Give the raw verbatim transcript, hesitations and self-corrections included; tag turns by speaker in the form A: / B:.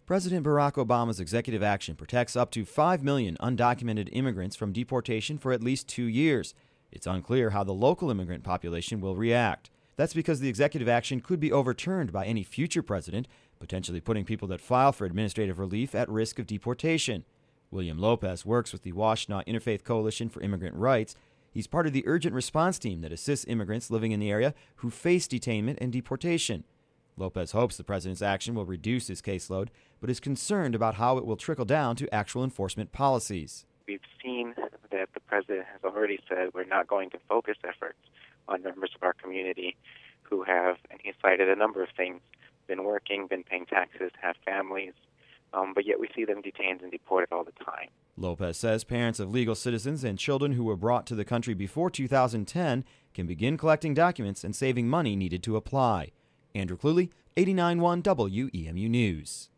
A: President Barack Obama's executive action protects up to five million undocumented immigrants from deportation for at least two years. It's unclear how the local immigrant population will react. That's because the executive action could be overturned by any future president, potentially putting people that file for administrative relief at risk of deportation. William Lopez works with the Washtenaw Interfaith Coalition for Immigrant Rights. He's part of the urgent response team that assists immigrants living in the area who face detainment and deportation. Lopez hopes the president's action will reduce his caseload, but is concerned about how it will trickle down to actual enforcement policies.
B: We've seen that the president has already said we're not going to focus efforts on members of our community who have, and he cited a number of things, been working, been paying taxes, have families, um, but yet we see them detained and deported all the time.
A: Lopez says parents of legal citizens and children who were brought to the country before two thousand ten can begin collecting documents and saving money needed to apply. Andrew Cluley, eighty-nine point one W E M U News.